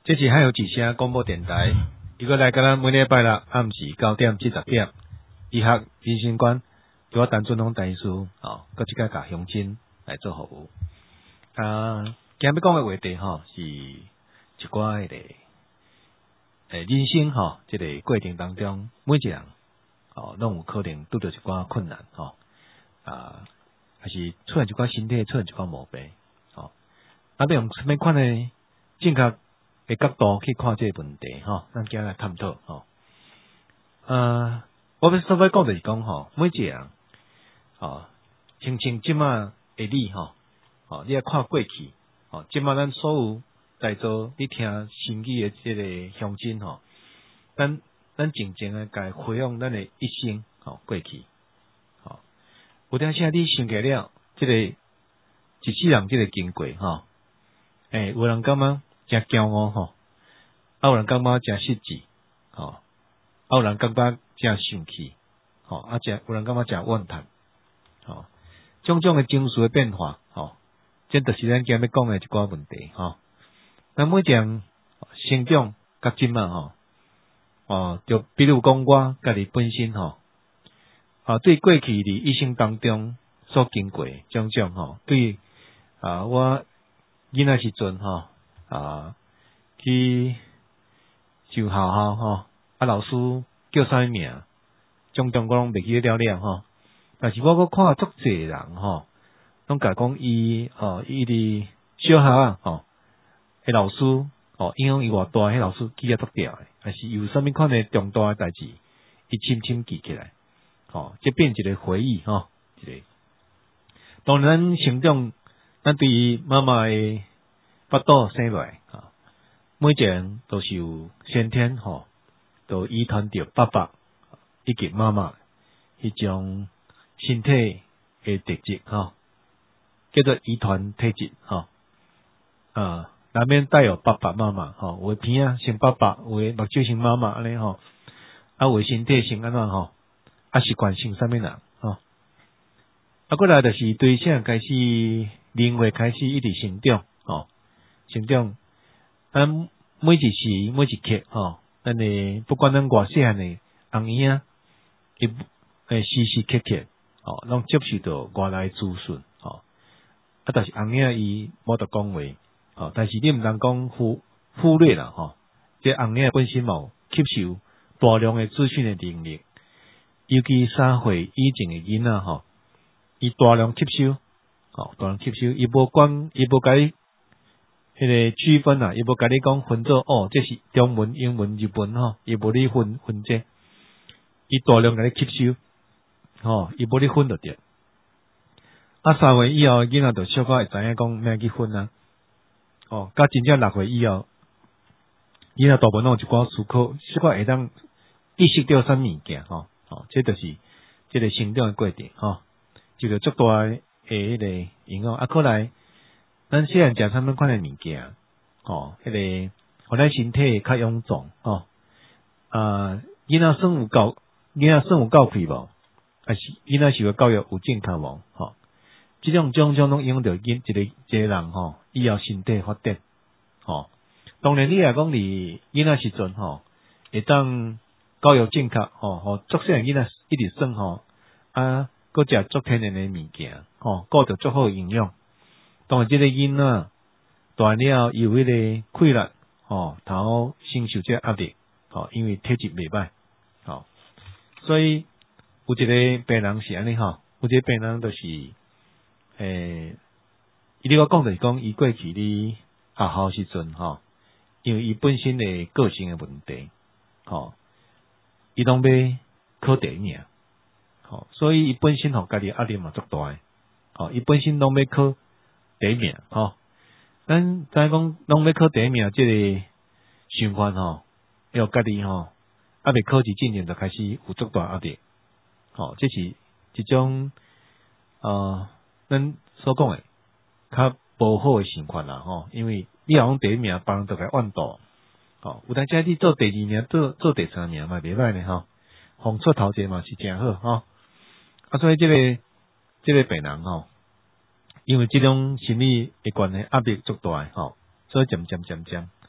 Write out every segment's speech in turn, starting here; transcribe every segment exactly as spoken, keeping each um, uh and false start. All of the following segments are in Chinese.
这是还有几声广播电台，伊个来甲咱每礼拜六暗时九点至十点，医学人生观，由我陈俊宏大医师哦，搁即个甲乡亲来做服务。啊，今日要讲的话题吼，是一寡迄个诶人生吼，即、这个过程当中，每一个人哦，拢有可能拄着一寡困难吼，啊，还是出现一寡身体出现一寡毛病，吼、哦，啊，要用什么款的正确的角度去看这个问题吼，咱今日来探讨吼。呃，我要所要讲就是讲吼，每一个人哦，亲像即马的你吼，哦，你要看过去，哦，即马咱所有在座你听新语的即个乡亲吼，咱咱真正的该回用咱的一生吼过去，吼，有当时你想起了即、这个一世人即个经过吼，诶、欸，有人感觉真骄傲吼，啊有人感觉真失志，吼，啊有人感觉真生气，吼，啊真有人感觉真怨叹，吼，种种的情绪的变化，吼，这就是咱今日要讲的一寡问题，吼。那每一个人成长甲即嘛吼，哦，就比如讲我家己本身吼，啊对过去伫一生当中所经过种种吼，对啊我囡仔时阵吼啊去上学校吼，啊老师叫啥物名，种种我拢袂记得了了吼。但是我阁看足侪人吼，拢甲讲伊哦，伊伫小学啊吼，迄老师哦影响伊偌大，迄老师记啊足掉诶，还是有啥物款诶重大诶代志，伊深深记起来，吼，即变一个回忆吼，一个。当然咱成长，咱对于妈妈诶腹肚生落来，吼，每一个人都是有先天吼，都遗传着爸爸以及妈妈迄种身体诶特质吼，叫做遗传体质吼，啊，难免带有爸爸妈妈吼，有诶鼻啊像爸爸，有诶目睭像妈妈安尼吼，啊有诶身体像安怎吼，啊习惯性啥物人吼，啊过来就是对啥开始灵活开始一直成长吼，成长，咱每一时每一刻吼，咱诶不管咱偌细汉诶红婴仔，伊诶时时刻刻。哦，拢接受到外来资讯，吼、哦，啊，但是红仔伊无得讲话，哦，但是你毋通讲忽忽略啦，吼、哦，这红仔本身嘛吸收大量诶资讯诶能力，尤其三岁以前诶囡仔吼，伊大量吸收，吼、哦，大量吸收，伊无管，伊无甲你迄个区分啊，伊无甲你讲分做哦，这是中文、英文、日文吼，伊无你分分这，伊大量甲你吸收。吼，伊无咧分就对。啊，三岁以后囡仔就小可会知影讲咩去分啊。哦，甲真正六岁以后，囡仔大部分拢有一寡思考，小可会当意识到啥物件吼。哦，这就是这个成长的过程吼，就个足大诶迄个影响。啊，过来，咱细汉食啥物款诶物件，吼，迄、那个互咱身体较臃肿吼。啊，囡仔算有够，囡仔算有够气无？还是囡仔受个教育有正确无？吼，即种种种拢影响到囡一个一个人吼，以后身体发展。吼，当然你来讲，你囡仔时阵吼，会当教育正确吼，吼，足细囡仔一直算吼，啊，佮食足天然诶物件，吼，顾着足好营养。当然，即个囡仔大了有迄个溃烂，吼，头承受这压力，吼，因为体质袂歹，吼，所以。有一个病人是安尼吼，有一个病人就是，诶，伊咧我讲就是讲，伊过去咧学校时阵吼，因为伊本身的个性的问题，吼，伊拢要考第一名，吼，所以伊本身吼家己压力嘛足大诶，吼，伊本身拢要考第一名，吼，咱知影讲拢要考第一名，即个想法吼，要家己吼，还未考试之前就开始有足大压力。吼、哦，这是一种呃，咱所讲诶较无好诶情况啦，吼、哦，因为你若讲第一名，别人就该怨妒，吼、哦，有当时你做第二名，做做第三名嘛，袂歹呢，吼，红出头前嘛是真好，吼、哦，啊，所以这个这个病人吼，因为这种心理诶关系压力足大诶，吼、哦，所以渐渐渐渐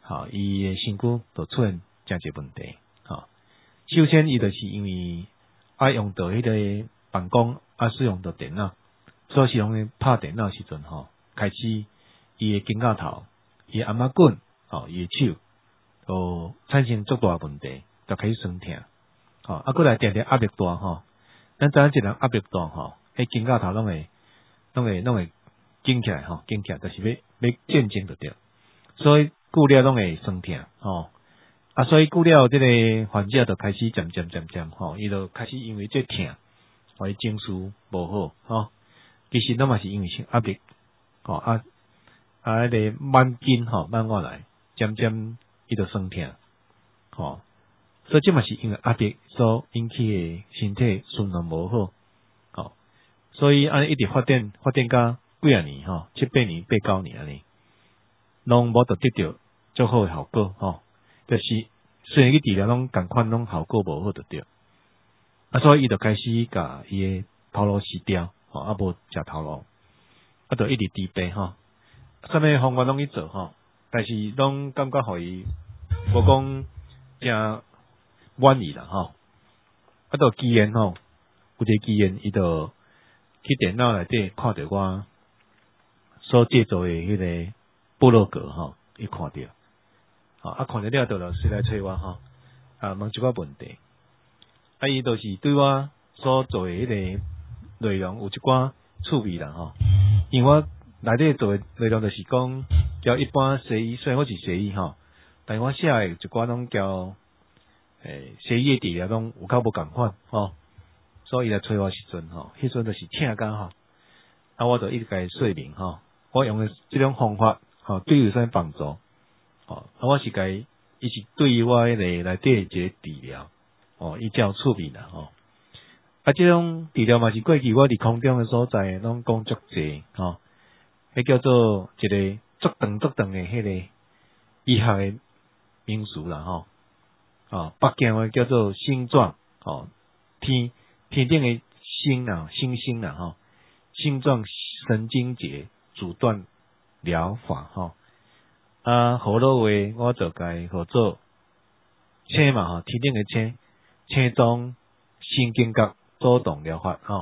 吼，伊诶身躯就出现真侪问题，吼。首先，伊就是因为爱用到迄个办公，啊使用到电脑，所以是用拍电脑时阵吼，开始伊诶肩胛头、伊阿妈棍、吼伊诶手，就产生足大问题，就开始酸痛，吼，啊过来定定压力大吼，咱知影一人压力大吼，迄肩胛头拢会、拢会、拢会紧起来吼，紧起来，就是要要战争就对，所以久了拢会酸痛，吼。啊，所以久了，这个患者就开始渐渐渐渐吼，伊就开始因为这痛，吼，伊情绪无好，吼，其实那嘛是因为是压力，吼啊啊，迄个慢筋吼慢下来，渐渐伊就酸痛，吼，所以这嘛是因为压力所引起的身体循环无好，吼，所以安尼一直发展发展到几啊年吼，七八年、八九年安尼，拢无得得到足好的效果，吼。就是虽然去治疗拢共款拢效果无好就对，啊，所以伊就开始甲伊诶头颅死掉，吼，啊无食头颅，啊，就一直治病吼，啥物方法拢去做吼，但是拢感觉互伊无讲正满意啦吼，啊，就既然吼，有一个既然伊就去电脑内底看到我所制作诶迄个部落格吼，伊看到。啊，看着了就老师来找我吼，啊，问一寡问题，啊，伊就是对我所做诶迄个内容有一寡趣味啦吼，因为我内底做诶内容就是讲，交一般西医，虽然我是西医吼，但我写诶一寡拢交诶西医诶治疗拢有较无共款吼，所以伊来找我时阵吼，迄阵就是请假吼，啊，我就一直甲伊说明吼，我用诶即种方法吼，对有啥帮助。哦，啊，我是甲伊，伊是对于我迄个内底一个治疗，哦，伊较趣味啦，吼。啊，即种治疗嘛是过去我伫空中诶所在，拢讲足济，吼，迄叫做一个足长足长诶迄个医学诶名词啦，吼。哦，北京话叫做星状，哦，天天顶诶星啊，星星啦，吼，星状神经节阻断疗法，吼。啊，好多话我就该合作，青嘛吼，天顶嘅青，青状神经角阻断疗法吼，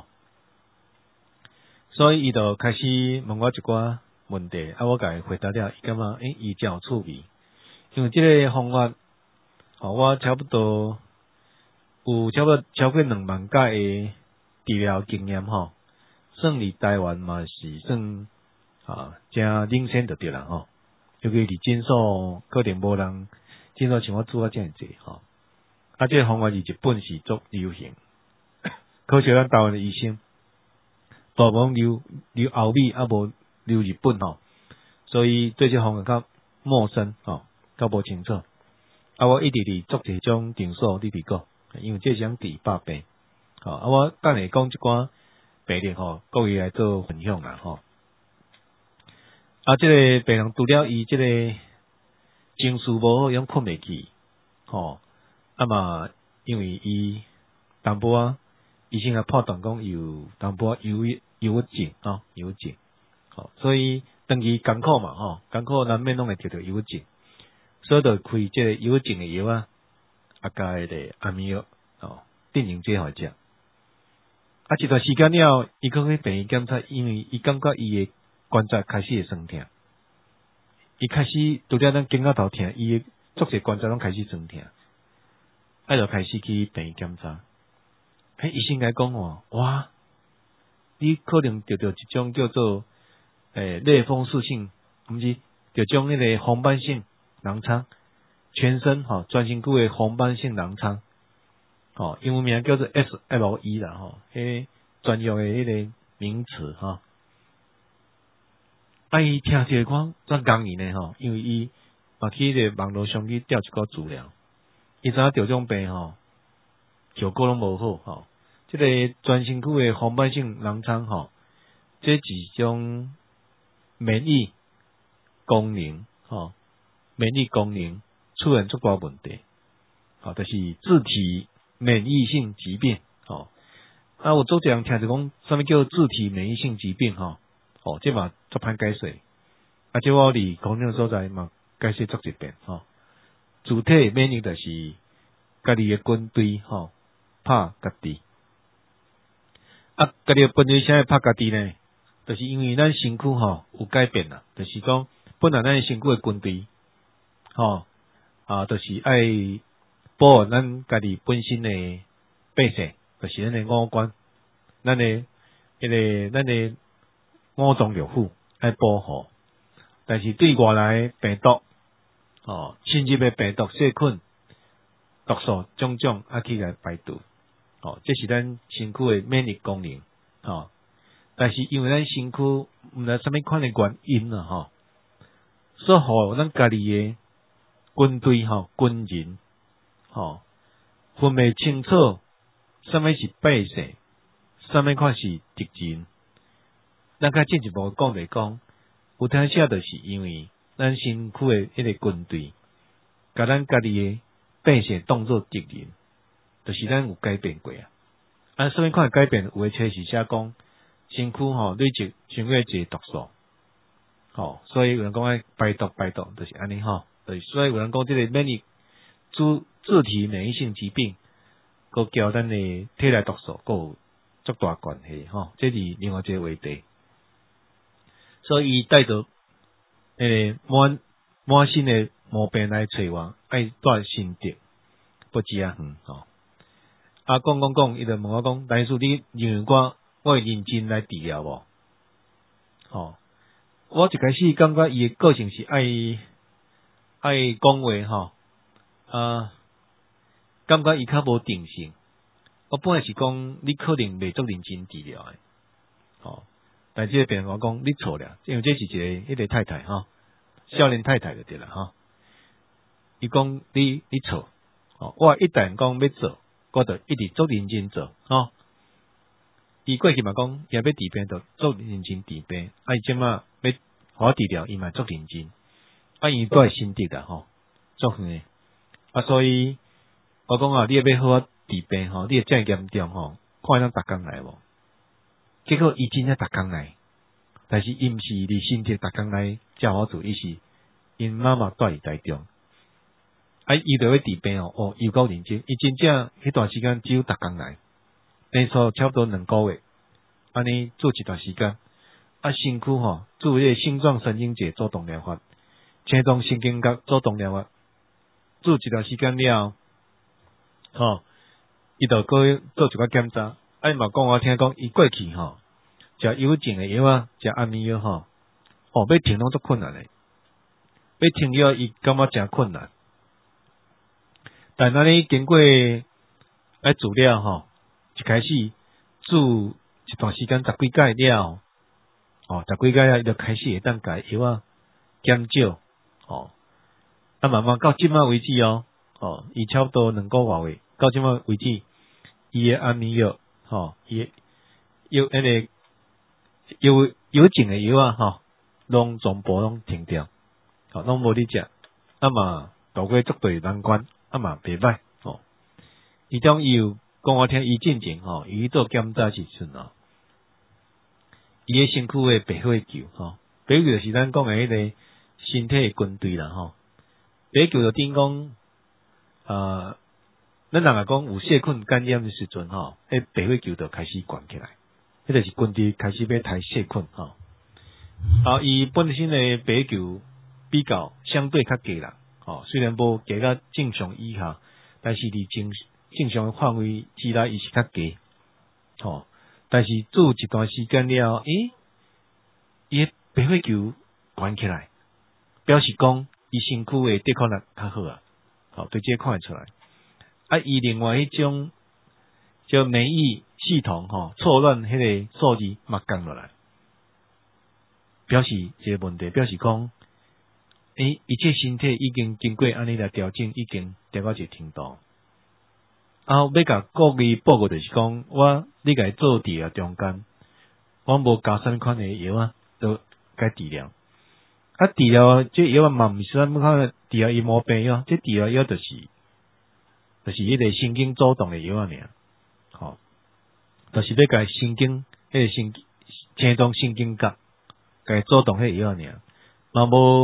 所以伊就开始问我一寡问题，啊，我甲伊回答了，伊感觉诶，伊真有趣味，因为即个方法，吼，我差不多有差不多超过两万届嘅治疗经验吼，算伫台湾嘛是算啊，真领先就对啦吼。尤其伫诊所可能无人诊所像我做啊遮尔济吼，啊，这个方法伫日本是足流行，可惜咱台湾的医生大部分留留欧美啊无留日本吼，所以对这方法较陌生吼，较无清楚。啊，我一直伫做这种诊所伫伫个，因为这是种治百病，吼，啊，我等下讲一寡病例吼，各位来做分享啦吼。啊，这个病人除了伊这个情绪无好，用困袂去，吼，啊嘛，因为伊淡薄啊，医生也判断讲有淡薄忧郁忧郁症，吼，忧郁症，吼，所以长期艰苦嘛，吼，艰苦难免拢会得到忧郁症，所以就开这个忧郁症的药啊，啊加迄个安眠药，吼，定型剂互伊食，啊一段时间了，伊讲去病院检查，因为伊感觉伊的关节开始会酸痛，伊开始除了咱肩胛头痛，伊的足些关节拢开始酸痛，啊就开始去病院检查。迄医生甲伊讲哦，哇，你可能得到一种叫做诶类风湿性，毋是，着种迄个红斑性狼疮，全身吼专身躯的红斑性狼疮，吼，英文名叫做 S L E 啦，吼，迄专用的迄个名词吼。啊，伊听起来讲真讲伊呢吼，因为伊嘛去迄个网络上去调一个资料，伊知影着种病吼，效果拢无好吼。即、这个全身躯的红斑性狼疮吼，这是一种免疫功能吼，免疫功能出现足大问题，吼，就是自体免疫性疾病吼。啊，有做这样听着讲，啥物叫自体免疫性疾病吼？哦，这嘛足歹解释。啊，即我伫空中所在嘛， 解释足一遍吼。主体免疫就是家己诶军队吼，拍家己。啊，家己诶军队啥会拍家己呢？就是因为咱身躯吼有改变啦，就是讲本来咱身躯诶军队吼啊，就是爱保护咱家己本身诶百姓，就是咱诶五官，咱诶迄个咱诶五脏六腑爱保护。但是对外来病毒哦，侵入诶病毒、细菌、毒素种种啊去来排除，哦，这是咱身躯诶免疫功能，哦。但是因为咱身躯毋知啥物款诶原因啊，吼，所以互咱家己诶军队吼、军人吼，分袂清楚啥物是百姓，啥物款是敌人。咱较进一步讲来讲，有当时就是因为咱身躯诶迄个军队，甲咱家己诶百姓当作敌人，就是咱有改变过啊。啊，啥物款改变？有诶册是写讲。身躯吼累积伤过侪毒素，吼，所以有人讲爱排毒排毒，就是安尼吼。对，所以有人讲即个免疫自自体免疫性疾病，佮交咱诶体内毒素，佮有足大关系吼。这是另外一个话题。所以伊带着诶满满身诶毛病来找我，爱带心得，不止啊远吼。啊，讲讲讲，伊就问我讲，但是你认为我？我会认真来治疗无？吼、哦，我一开始感觉伊诶个性是爱爱讲话吼，啊，感觉伊较无定性。我本来是讲你可能未足认真治疗诶，吼、哦，但即个病人我讲你错了，因为这是一个迄个太太吼，少年太太就对啦吼。伊讲你你错，哦，我一旦讲要做，我就一直足认真做，吼、哦。伊过去嘛讲，也要治病就做认真治病，啊伊即马要互我治疗，伊嘛做认真，啊伊都系心得啦吼，做远啊，所以我讲啊，你要好好治病吼，你遮严重吼，看咱逐工来无？结果伊真正逐工来，但是伊毋是伫身体逐工来照好做，伊是因妈妈住伫台中，啊伊就要治病哦，哦又够认真，伊真正迄段时间只有逐工来。连续差不多两个月，安尼做一段时间，啊，身躯吼做迄个星状神经节主动疗法、青动神经角主动疗法，做一段时间了，吼，伊就过做一个检查，啊，伊嘛讲我听讲，伊过去吼，食忧症诶药啊，食安眠药吼，哦，要停拢足困难诶，要停药伊感觉诚困难，但安尼经过来治疗吼。一开始住一段时间十几届了，哦，十几届了，伊就开始会当甲药啊减少，哦，啊慢慢到即马为止哦，哦，伊差不多两个月位，到即马为止，伊诶安眠药，吼，伊诶药迄个药药症诶药啊，吼，拢全部拢停掉，吼，拢无咧食，啊嘛度过足大难关，啊嘛袂歹，哦，伊种伊有。讲我听伊进前吼，伊做检查时阵哦，伊诶身躯诶白血球吼，白血球就是咱讲诶迄个身体诶军队啦吼。白血球就等于讲，呃，咱人来讲有细菌感染诶时阵吼，迄白血球就开始悬起来，迄就是军队开始要杀细菌吼。啊，伊本身诶白血球比较相对较低啦，吼，虽然无低到正常以下，但是伫正正常范围之内，伊是较低，吼、哦。但是做一段时间了，诶，伊诶白血球悬起来，表示讲伊身躯诶抵抗力较好啊，吼、哦，对这看会出来。啊，伊另外迄种叫免疫系统吼、哦、错乱，迄个数字嘛降落来，表示一个问题，表示讲，诶，伊这身体已经经过安尼来调整，已经达到一个程度。啊，要甲各位报告就是讲，我你甲伊做治疗中间，我无加啥物款诶药啊，都该治疗。啊，治疗这药啊嘛毋是啥物款治疗伊毛病药，这治疗药就是就是迄个神经主动诶药啊尔，吼、哦，就是要甲神经迄个神青动神经角，甲伊主动迄个药啊尔，嘛无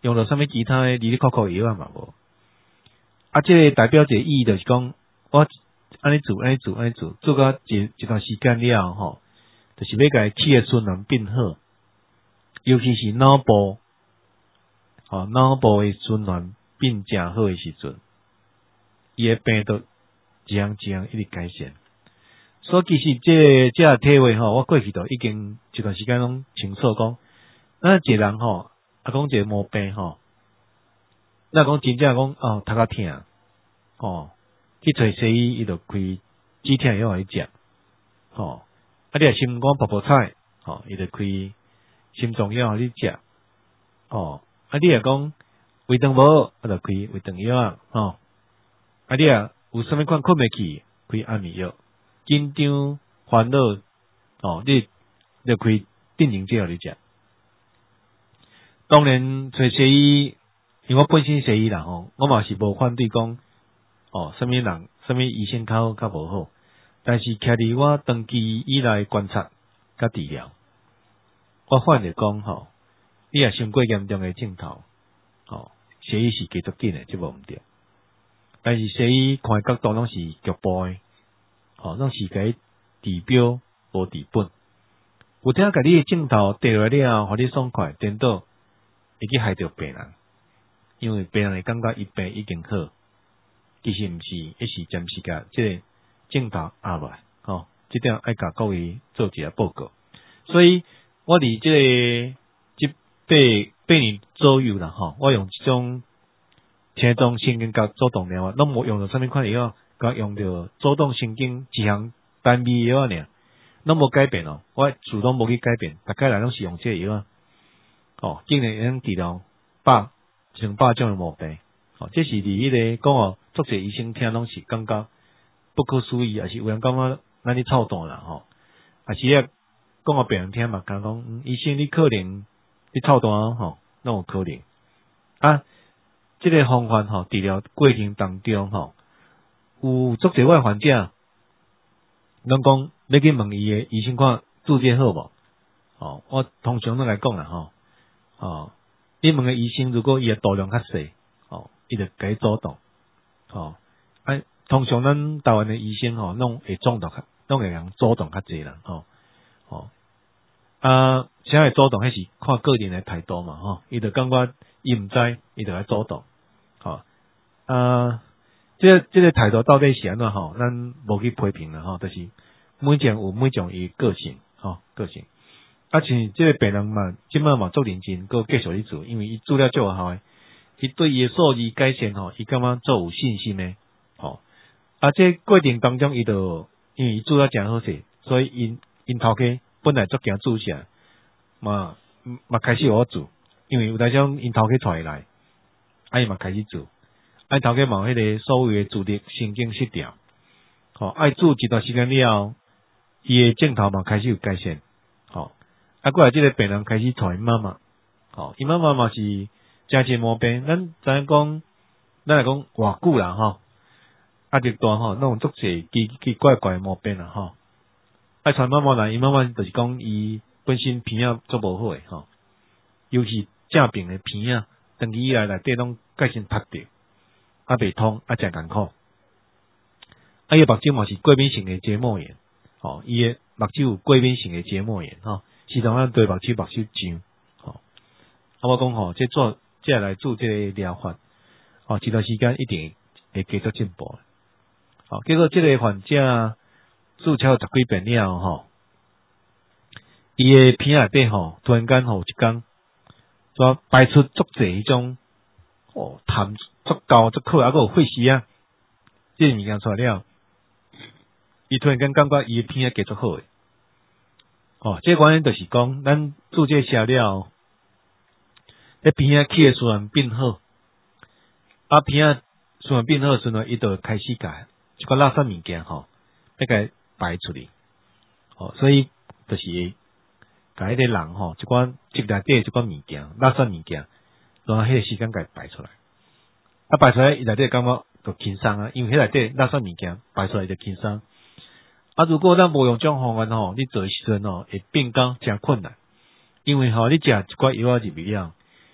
用了什么其他的哩哩扣扣药啊嘛无。啊，这个代表一个意义就是讲，我安尼做安尼做安尼做，做到一一段时间了吼，就是要甲气的循环变好，尤其是脑部，吼脑部的循环变正好的时阵，伊的病都一样一样一直改善。所以其实这这个体会吼，我过去都已经一段时间拢清楚讲，咱一个人吼，啊讲一个毛病吼，咱讲真正讲哦，头壳痛，哦，去找西医，伊就开止痛药互你食，吼，啊你若心肝泡泡菜，吼，伊就开心脏药互你食，哦，啊你若讲胃肠无，啊就开胃肠药啊，吼，啊你若有啥物款困袂去，开安眠药。紧张、烦恼，哦，你就开镇静剂互你食。当然，找西医，因为我本身西医啦吼，我嘛是无反对讲，哦，什么人、什么医生较好较无好，但是徛伫我长期以来观察甲治疗，我发现讲吼，你若伤过严重的症头，哦，西医是继续紧的，这无毋对。但是西医看角度拢是局部的。哦，拢是甲伊治标无治本，有听甲你诶症头跌落来了，互你爽快，颠倒会去害着病人，因为病人会感觉伊病已经好，其实毋是，一是暂时甲即个症头压落来，哦，即点爱甲各位做一下报告。所以我伫即、这个即八八年左右啦，吼，我用即种轻动神经甲主动疗法，拢无用到啥物款药。甲用着主动神经一项单味药尔，拢无改变哦。我主动无去改变，大概来拢是用这个药啊。哦，竟然能治疗百成百种的毛病。哦，这是伫迄个讲哦，足侪医生听拢是感觉不可思议，也是有人感觉咱咧操蛋啦吼。也是啊，讲互病人听嘛，讲讲、嗯、医生你可能你操蛋吼，拢有可能啊。这个方法吼，治疗过程当中吼。有足侪我患者，拢讲要去问伊诶医生看注射好无？哦，我通常都来讲啦吼，哦，你问个医生，如果伊诶度量较细，哦，伊就甲伊主动，哦，啊，通常咱台湾诶医生吼，拢会主动，拢会人主动较济啦，吼，哦，啊，啥会主动？迄是看个人诶态度嘛，吼，伊就感觉伊毋知，伊就来主动，吼，啊。这个、这个态度到底是安怎吼？咱无去批评啦吼，就是每种有每种伊个性吼，个性。啊，像这个病人嘛，即摆嘛做认真，佮继续去做，因为伊做了足有效诶，伊对伊诶数字改善吼，伊感觉足有信心诶，吼。啊，这过程当中伊就因为伊做了诚好势，所以因因头家本来足惊注射，嘛嘛开始互做，因为有当种因头家带来，啊伊嘛开始做。爱头家嘛，迄个所谓的自律神经失调，吼、哦，爱做一段时间了，伊的症头嘛开始有改善，吼、哦，啊，过来即个病人开始带因妈妈，吼、哦，因妈妈嘛是真侪毛病，咱知影讲，咱来讲偌久啦，吼，啊，一段吼，那种足侪奇奇怪怪的毛病啦，吼，爱带妈妈来，因妈妈就是讲伊本身鼻仔足无好诶，吼、哦，尤其正病的鼻仔，长期以来内底拢改成拍着。啊，袂通啊，真艰苦。啊，伊目睭嘛是过敏性的结膜炎，吼、哦，伊诶目睭有过敏性的结膜炎，吼、哦，时常咱对目睭目睭痒，吼、哦。啊，我讲吼，即做即来做即个疗法，吼、哦，一段时间一定会继续进步。好、哦，结果即个患者注射十几遍了吼，伊诶鼻内底吼，突然间吼一工，煞排出足侪迄种哦痰。足高足可，还佫有血丝啊！即个物件出来了，伊突然间感觉伊诶鼻仔加足好诶。哦，即个原因就是讲，咱做这下了，迄鼻仔气诶循环变好，啊鼻仔循环变好诶时阵，伊就开始甲一个垃圾物件吼，要甲排出去。哦，所以就是甲迄个人吼，一寡积内底一寡物件，垃圾物件，然后迄个时间甲排出来。啊，排出来伊内底感觉就轻松啊，因为迄内底垃圾物件排出来就轻松。啊，如果咱无用这种方法吼，你做时阵吼会变工真困难，因为吼你食一寡药仔入去了，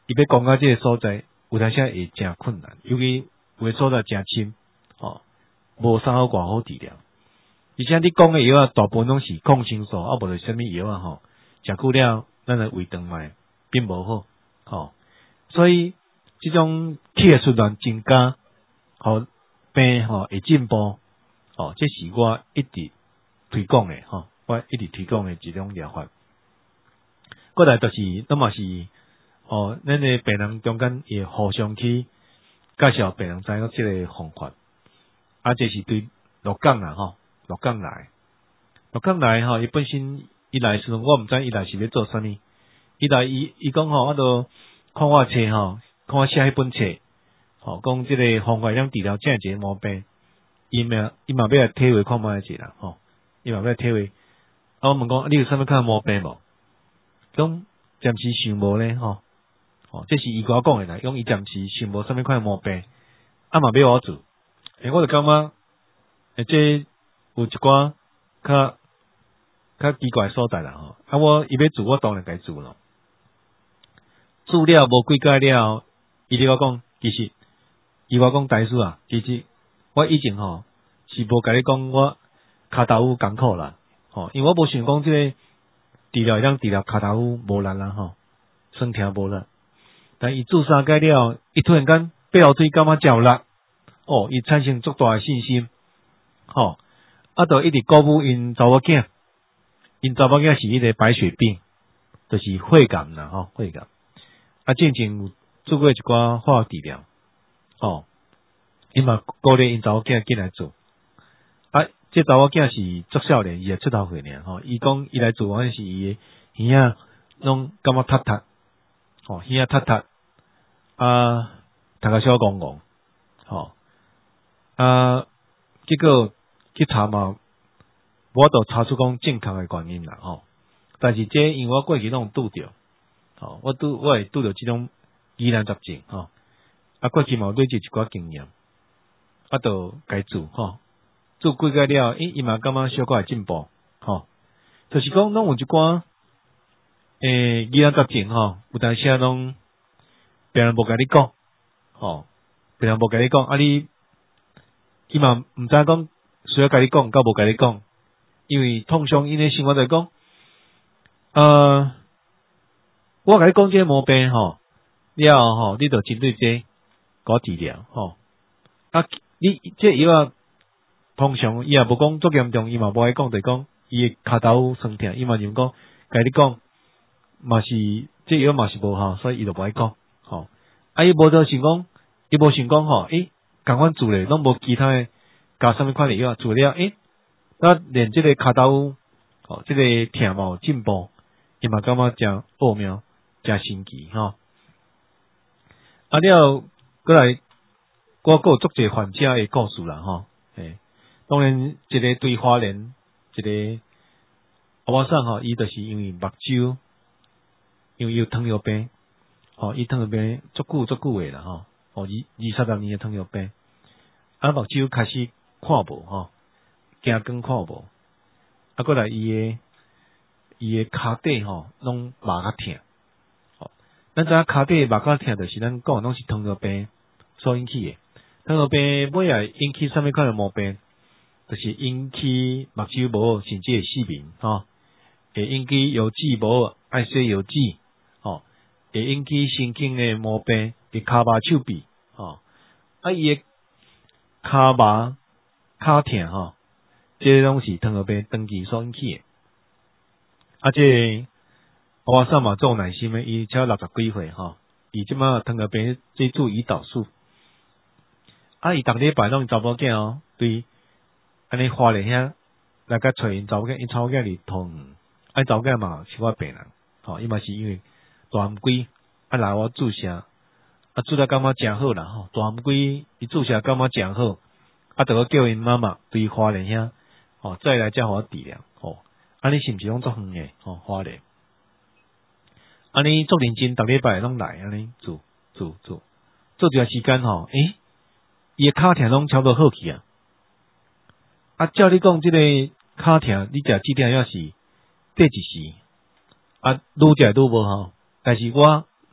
伊要讲到即个所在，有当时会诚困难，尤其有诶所在诚深，吼，无啥好偌好治疗。而且你讲诶药啊，大部分拢是抗生素，啊无就啥物药啊吼，食久了，咱诶胃肠脉并无好，吼，所以即种气诶数量增加，吼病吼会进步，吼，这是我一直推广诶，吼，我一直推广诶一种疗法。过来就是，那么是，哦，咱诶病人中间也互相去介绍病人知影即个方法，啊，这是对鹿港啦，吼，鹿港来，鹿港来吼，伊本身伊来时，我毋知伊来是要做啥物，伊来伊伊讲吼，我都看我册吼，看我写迄本册，吼，讲即个方法想治疗正一个毛病，伊嘛伊嘛要来体会看觅一下啦，吼，伊嘛要来体会，啊，我问讲，你有啥物款毛病无？讲暂时想无咧，吼，吼，这是伊甲我讲诶啦，讲伊暂时想无啥物款毛病，啊嘛要我做，诶，我就感觉，诶，这有一寡较较奇怪所在啦，吼，啊，我伊要做，我当然该做咯。做了无几届了，伊咧我讲，其实伊我讲大师啊，其实我以前吼是无甲你讲我骹头有艰苦啦，吼，因为我无想讲即个。治疗当治疗骹头无力啦吼，酸痛无力。但伊做三届了，伊突然间背后腿感觉较力，哦，伊产生足大诶信心，吼、哦，啊，就一直鼓舞因查某囝，因查某囝是迄个白血病，就是血癌啦吼，血癌。啊，之前有做过一寡化学治疗，哦，伊嘛鼓励因查某囝进来做，啊。这查某囝是足少年，伊也出头岁尔吼。伊讲伊来做，反正是伊耳仔拢感觉塌塌，吼耳仔塌塌，啊，头壳小戆戆，吼啊，结果去查嘛，我都查出讲正确诶原因啦，吼。但是这因为我过去拢拄着，吼，我拄我会拄着即种疑难杂症，吼，啊，过去嘛有累积一寡经验，啊，都该做，吼。做几个了，伊伊嘛感觉小可会进步，吼，就是讲拢有一寡诶疑难杂症吼，有当时啊拢别人无甲你讲，吼，别人无甲你讲，啊你伊嘛毋知讲需要甲你讲，甲无甲你讲，因为通常因诶生活就讲，呃，我甲你讲即个毛病吼，了吼，你着针对这搞治疗，吼，啊，你这药啊。通常伊也无讲足严重，伊嘛无爱讲，就讲伊诶骹头酸痛，伊嘛就讲，甲你讲，嘛是这药嘛是无效，所以伊就无爱讲，吼。啊，伊无就想讲，伊无想讲吼，诶，共阮做咧，拢无其他诶加啥物款诶药做了，诶，那连即个骹头，吼，即、这个痛嘛有进步，伊嘛感觉诚奥妙，诚神奇，吼。啊了，过来，我还有足侪患者诶故事啦，吼，诶。当然，一个对花莲，一个阿伯桑吼，伊就是因为目睭，因为伊有糖尿病，吼，伊糖尿病足久足久诶啦，吼，哦，二二三十年诶糖尿病，啊，目睭开始看无，吼，惊光看无，啊，过来伊诶伊诶骹底吼，拢麻较疼，吼，咱知影骹底麻较疼，就是咱讲拢是糖尿病所引起诶，糖尿病尾啊引起啥物款诶毛病？就是引起目睭无好，甚至会失明，吼，会引起腰子无好，爱洗腰子，吼，会引起神经诶毛病，会骹麻手臂，吼，啊伊诶骹麻骹疼，吼，这拢是糖尿病长期所引起诶。啊，这我上嘛做耐心诶，伊才六十几岁，吼，伊即马糖尿病在做胰岛素，啊，伊逐礼拜拢查某囝哦，对。安尼花莲遐来甲找因查某囝，因查某囝伫痛，啊查某囝嘛是我病人，吼，伊嘛是因为大含龟啊来我注射，啊注了感觉诚好啦，吼，大含龟伊注射感觉诚好，啊着个叫因妈妈对花莲遐，吼再来才互我治疗，吼，安尼是毋是拢足远诶，吼花莲，安尼足认真，逐礼拜拢来安尼做做做，做一段时间吼，诶，伊诶骹疼拢差不多好去啊。啊，照你讲，即、這个骹疼，你食止疼药是第一时，啊，愈食愈无吼。但是我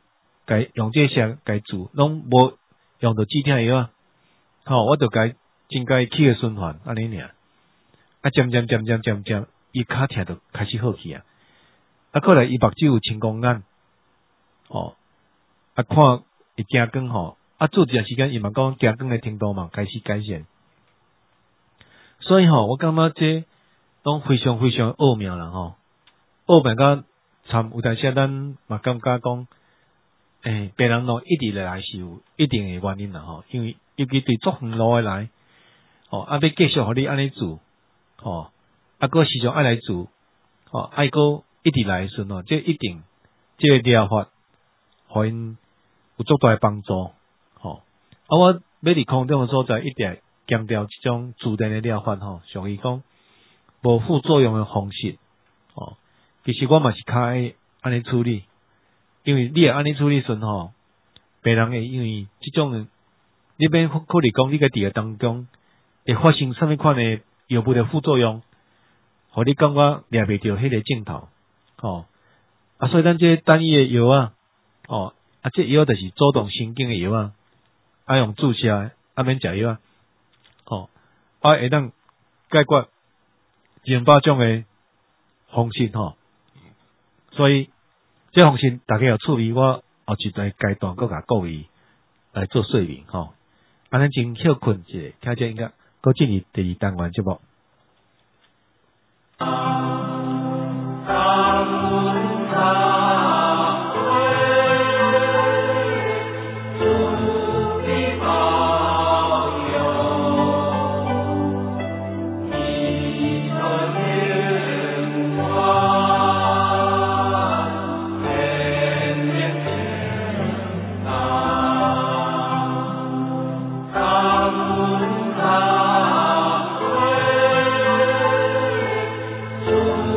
该用这些该治，拢无用到止痛药啊。吼、哦，我就该真该气血循环安尼尔。啊，渐渐渐渐渐渐，伊骹疼就开始好去啊。啊，过来伊目睭有青光眼，哦，啊看会惊光吼，啊做一段时间伊嘛讲惊光的程度嘛开始改善。所以吼、哦，我感觉这拢非常非常奥妙啦吼，奥妙甲参有，但是咱嘛感觉讲，诶、欸，病人咯一直来是有一定的原因啦吼，因为尤其对足远路的来，哦，啊要继续互你安尼做，哦，啊个时常爱来做，哦，爱个一直来顺哦，这一定这个疗法，互因有足大的帮助，吼、哦，啊我要伫空中的所在一定强调这种自然的疗法吼，属于讲无副作用的方式，哦，其实我嘛是较爱安尼处理，因为你也安尼处理顺吼，病人会因为这种你免考虑讲你个伫个当中会发生什么款的药物的副作用，互你感觉抓袂着迄个镜头，哦，啊，所以咱这单一的药啊，哦，啊，这药就是主动神经的药啊，啊用注射的，啊免食药啊，哦，啊会当解决前百种的方式吼、哦，所以这方式大家有注意，我后一段阶段搁甲各位来做说明吼，安尼真休困一下，听这音乐，搁进入第二单元节目。 Thank you.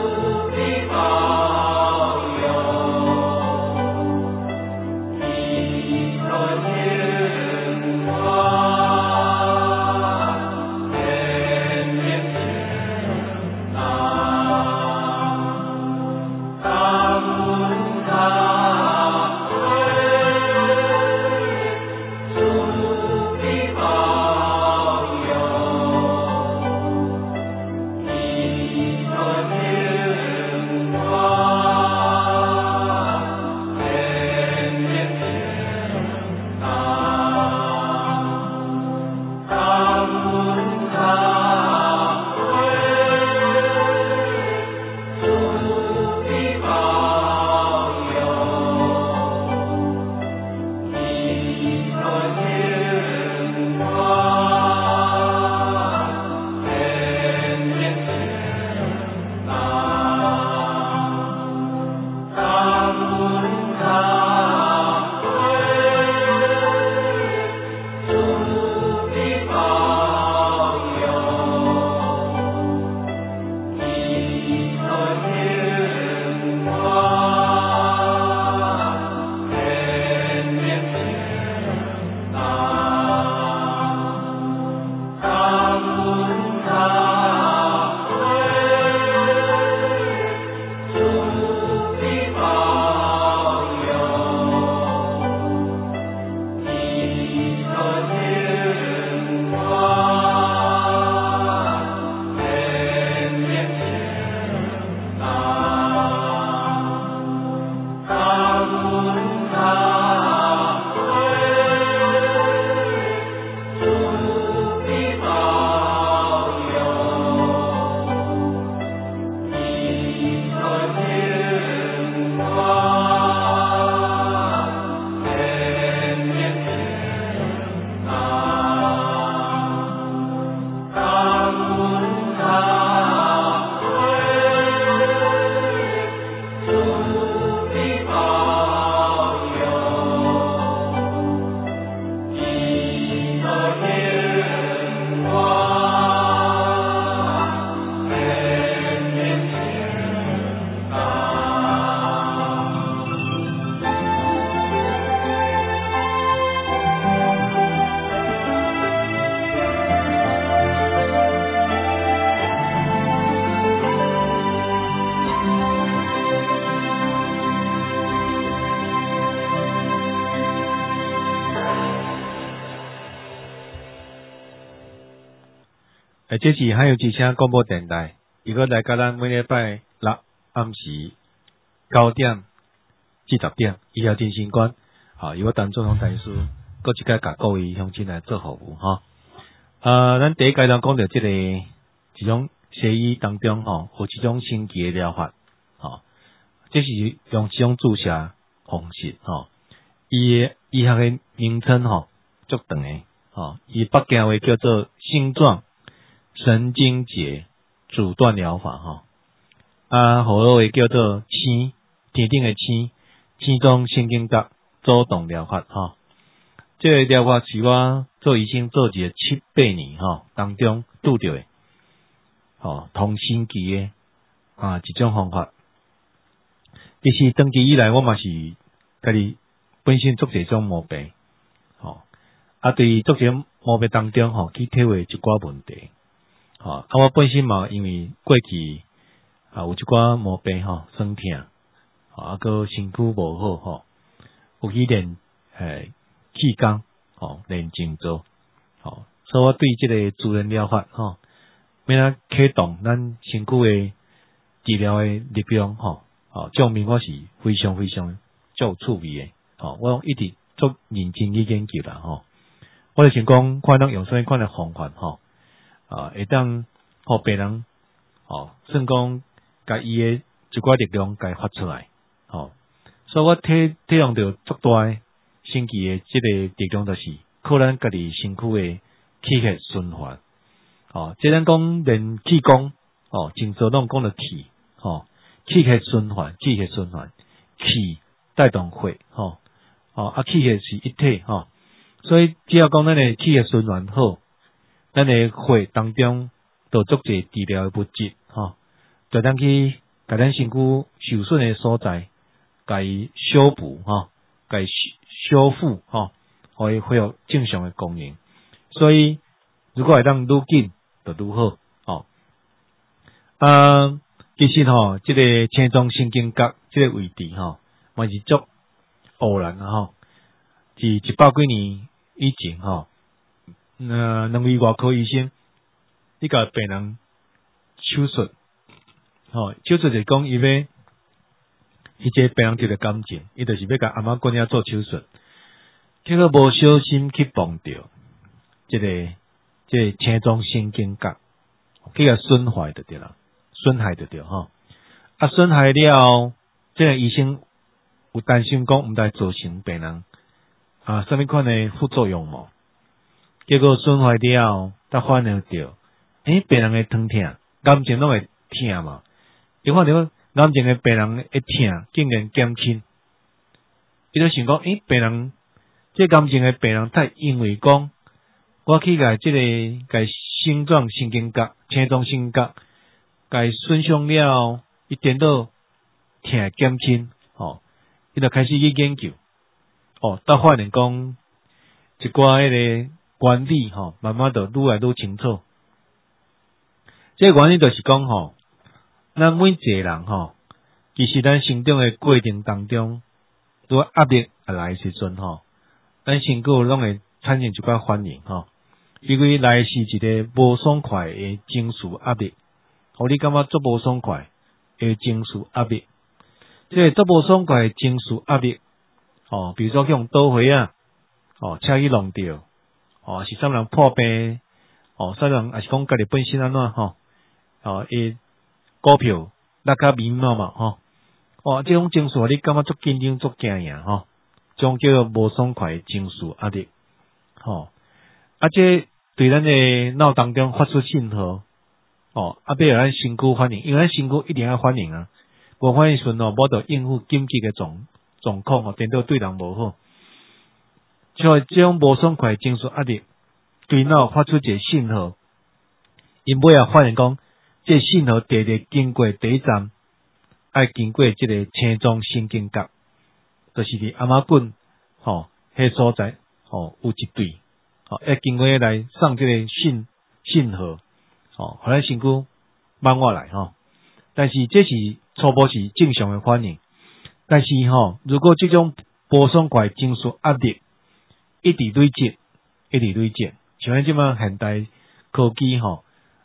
诶，这是海洋之声广播电台，如果来甲咱每礼拜六暗时九点至十点，医疗健身馆，好，由我陈俊宏大师，搁一届甲各位乡亲来做服务哈。呃，咱第一阶段讲到即、這个一种西医当中吼，有一种神奇的疗法，吼，这是用这种注射方式吼，伊的医学的名称吼足长的，吼，伊北京话叫做星状神经节阻断疗法吼，啊，好话叫做星天顶的星星状神经节阻断疗法吼。这个疗法是我做医生做一个七八年吼当中拄到的，吼同神奇的啊一种方法。其实长期以来，我嘛是家己本身做这种毛病，吼啊对做这毛病当中吼去体会一寡问题，吼啊我本身嘛因为过去啊有一寡毛病吼酸痛，吼啊个身躯无好吼，有去练诶。气功吼练静坐吼，所以我对即个自然疗法吼，要哪启动咱身躯的治疗的力量吼，吼，这方面我是非常非常足有趣味的吼，我一直做认真去研究啦吼，我就想讲看咱用啥物款的方法吼，啊，会当互别人吼，算讲甲伊的一寡力量甲发出来吼，所以我体体用着足大的。神奇的这个力量就是靠咱家己身躯的气血循环，哦，即咱讲练气功，哦，静坐拢讲到气，哦，气血循环，气血循环，气带动血，吼，哦，啊，气血是一体，吼，所以只要讲咱的气血循环好，咱的血当中就足侪治疗的物质，吼，就当去甲咱身躯受损的所在，甲伊修补，吼，甲伊修复吼，可以恢复正常的功能。所以如果会当愈紧就愈好吼。啊，其实吼，这个青中神经节这个位置吼，嘛是足偶然啊吼。是一百几年以前吼，呃，两位外科医生，伊甲病人手术，吼，手术就是讲伊要。伊这病人得了感情，伊就是要甲阿妈棍仔做手术，结果无小心去碰到这个这个青中神经节，去个损坏就对了，损害就对吼。啊，损害了，这个医生有担心讲毋知造成病人啊什么款的副作用无？结果损坏了，才发现到，诶，病人会疼痛，感情拢会痛嘛？伊看到。癌症的病人一痛，竟然减轻，伊就想讲，诶，病人这癌症的病人，才因为讲，我去甲这个甲星状神经节、青状神经节，甲损伤了，伊颠倒痛减轻，哦，伊就开始去研究，哦，到发现讲一寡迄个原理，吼、哦，慢慢就愈来愈清楚。这个原理就是讲，吼。咱每一个人吼，其实咱成长的过程当中，如果压力啊来时阵吼，咱身躯拢会产生一寡反应吼，因为来是一个无爽快的情绪压力，互你感觉足无爽快的情绪压力，即个足无爽快的情绪压力，哦，比如说用倒回啊，哦，车去弄掉，哦，是啥人破病，哦，啥人也是讲家己本身安怎吼，哦，伊。股票那较迷茫嘛吼，哦，这种情绪你感觉足紧张足惊呀吼，这种叫做无爽快的情绪压力，吼，啊这对咱的脑当中发出信号，哦，啊要有咱身躯反应，因为咱身躯一定要反应啊，无反应时哦，无得应付紧急的状状况哦，颠倒对人无好，所以这种无爽快的情绪压力对脑发出一个信号，因尾啊发现讲。这信号直直经过第一站，爱经过这个青状神经节，就是伫阿妈棍吼，迄所在吼有一对，吼要经过来送这个信信号，吼，互咱身躯慢下来吼。但是这是初步是正常的反应，但是吼，如果这种不爽快情绪压力一直累积，一直累积，像咱即马现代科技吼。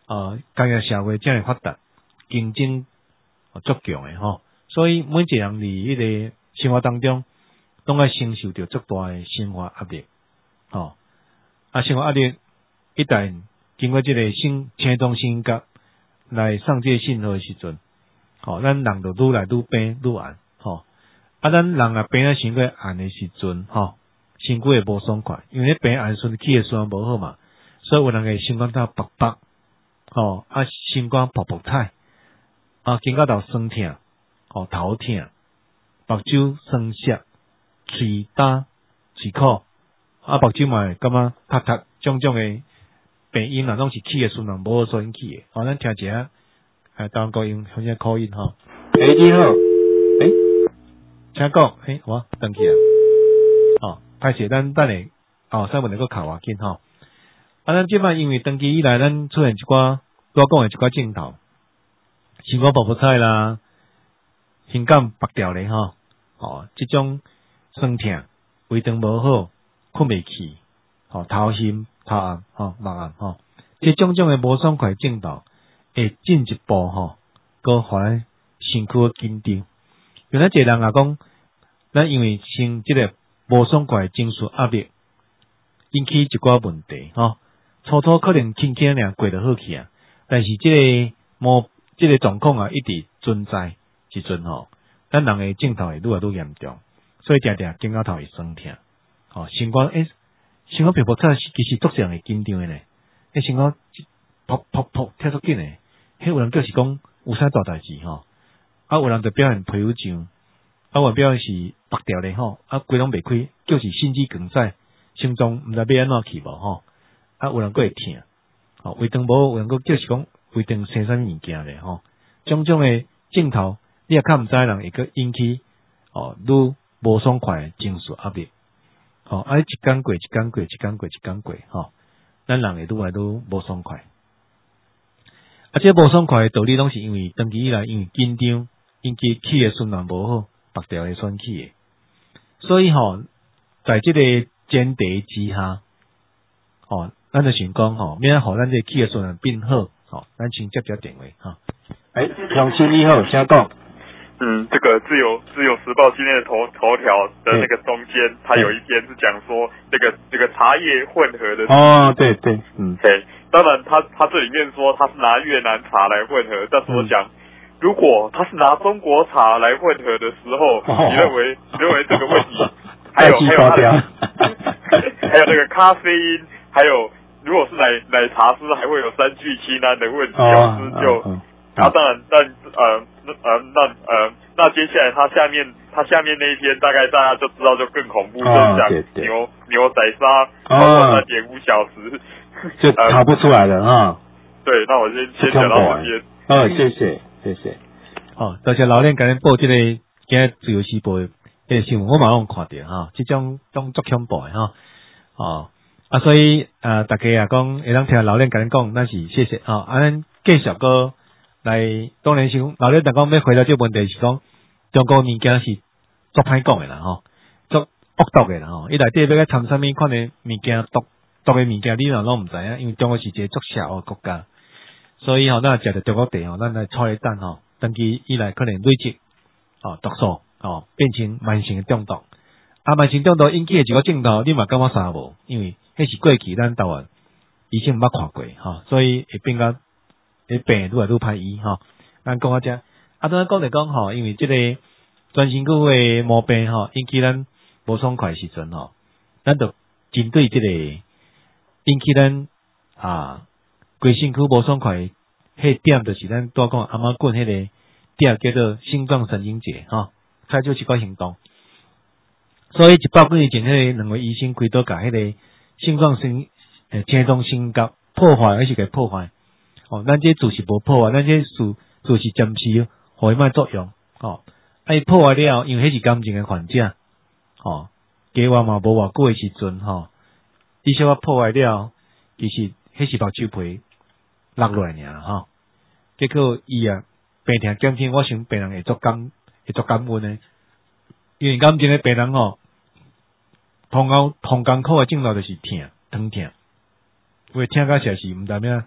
呃，工业社会真系发达，竞争足强诶吼，所以每一个人伫迄个生活当中，拢爱承受着足大诶生活压力，吼，啊，生活压力一旦经过即个性车中性格来上界信号诶时阵，吼，咱人就愈来愈病愈暗，吼，啊，咱人啊病啊伤过暗诶时阵，吼，身躯会无爽快，因为病暗顺气诶循环无好嘛，所以有人会心肝头拔拔，吼，啊，心肝噗噗呔，啊，肩胛头酸痛，吼，头痛，目睭酸涩，喙干，喙苦，啊，目睭嘛会感觉塌塌，种种诶病因啊，拢是气诶循环无好所引起诶。吼，咱听一下，诶，台湾国音向先口音吼。 诶，你好，诶， 请讲，诶，我登记啊，哦，歹势，咱等下，哦，再问一个卡话紧吼。啊，咱即摆因为登记以来，咱出现一寡我讲诶一寡镜头，心肝爆爆菜啦，心肝拔掉咧吼，哦，即种酸痛、胃肠无好、困袂去，吼、哦、头晕、头暗、吼、目暗吼，即种种诶无爽快镜头，会进一步吼，搁互咱身躯紧张。原来一个人也讲，咱因为生即个无爽快情绪压力，引起一寡问题吼。初初可能轻轻尔过就好去啊，但是即个无即个状况啊，一直存在时阵吼，咱人诶镜头会愈来愈严重，所以常常肩胛头会酸痛，吼，心肝诶，心肝皮肤测其实足常会紧张诶呢，迄心肝噗噗噗跳足紧诶，迄有人叫是讲有啥大代志吼，啊有人就表现皮肤痒，啊有表现是白掉咧吼，啊规拢袂开，叫是心肌梗塞，心脏毋知要安怎去无吼。啊，有人佫会疼，吼，胃肠无好，有人佫叫是讲胃肠生啥物件咧，吼，种种诶镜头，你也较毋知人会佫引起，哦，愈无爽快情绪压力，吼，啊，一天过一天过，一天过一天过，吼，咱人会愈来愈无爽快。啊，这无爽快诶道理，拢是因为长期以来因为紧张，引起气诶循环无好，白条诶选气诶，所以吼，在即个前提之下，哦。咱就想讲吼，免互咱这气诶循环变好，吼，咱先接接电话哈。 诶，乡亲你好，请讲。 嗯，这个自由自由时报今天的头头条的那个中间，它有一篇是讲说这个这个茶叶混合的。 哦，对对，嗯， 对，当然他他这里面说他是拿越南茶来混合，但是我想，嗯、如果他是拿中国茶来混合的时候，哦、你认为你认为这个问题还有还有他的还有那个咖啡因，还有。如果是奶奶茶，是不是还会有三聚氰胺的问题？哦，是就，哦、啊，当然，但呃，那呃，那呃，那接下来它下面它下面那一篇，大概大家就知道就更恐怖，就是讲牛牛仔沙超过三点五小时， 就查不出来了啊。 对，那我先先讲到这边。 哦，谢谢谢谢。 哦，多谢老练甲恁报这个今日自由时报的这个新闻，我马上看到哈，这种种足恐怖的哈，哦。啊，所以呃，大家也讲，会当听老练甲恁讲，那是谢谢啊。啊，咱继续个来，当然是老练，但讲要回答这个问题是讲，中国物件是足歹讲的啦吼，足恶毒的啦吼。伊内底要个掺啥物款的物件，毒毒的物件，你若拢毋知影，因为中国是一个足邪恶国家，所以吼，咱食着中国地吼，咱来炒一蛋吼，长期以来可能累积哦毒素哦，变成慢性的中毒。啊，慢性中毒引起的一个镜头，你嘛感觉啥无？因为迄是过去咱台湾医生毋捌看过吼，所以会变甲会病愈来愈歹医吼。咱讲啊遮，啊，当然讲来讲吼，因为即个全身躯诶毛病吼，引起咱无爽快时阵吼，咱就针对即个引起咱啊规身躯无爽快迄点，就是咱拄讲阿妈棍迄个点叫做星状神经节吼，采取一寡行动。所以一百几年前，迄个两位医生开刀甲迄个心脏性诶车中心甲破坏，还是给破坏？哦，咱这做是无破坏，咱这做做是暂时互伊卖作用。哦，啊伊破坏了，因为迄是感情诶患者。哦，加活嘛无偌久诶时阵，吼，伊小可破坏了，其实迄是目睭皮落落来尔，吼。结果伊啊病痛减轻，我想病人会足感会足感恩诶，因为感情诶病人吼。同熬同艰苦诶症状就是疼疼痛，因为疼甲实在是毋知影